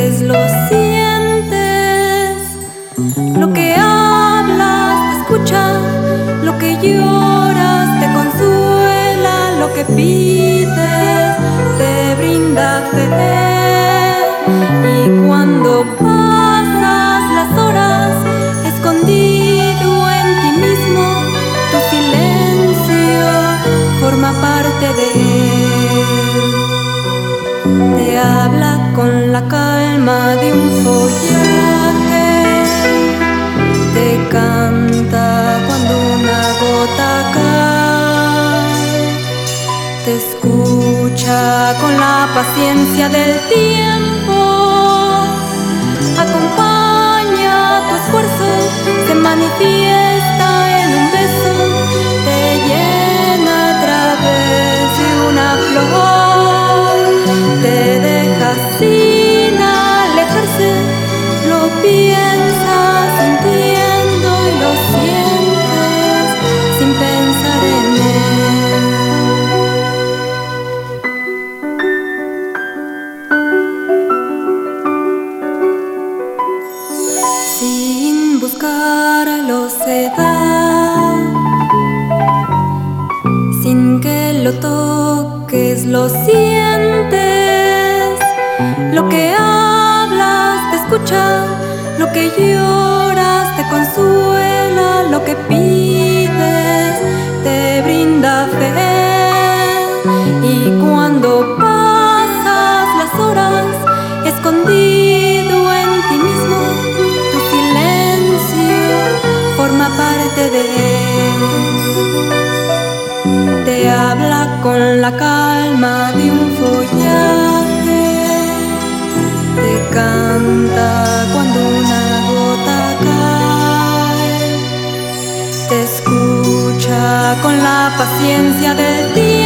toques lo sientes, lo que hablas te escucha, lo que lloras te consuela, lo que pides te brinda fe. Y cuando pasas las horas escondido en ti mismo, tu silencio forma parte de él. Te habla con la calma de un follaje, te canta cuando una gota cae, te escucha con la paciencia del tiempo, acompaña tu esfuerzo, se manifiesta en un beso, te llena a través de una flor, te deja sin alejarse, lo piensas sintiendo y lo sientes sin pensar en él. Sin buscarlo se da, sin que lo toques lo sientes, lo que hablas te escucha, lo que lloras te consuela, lo que pides te brinda fe. Y cuando pasas las horas escondido en ti mismo, tu silencio forma parte de él. Te habla con la calma de un follaje, te canta cuando una gota cae, te escucha con la paciencia del día.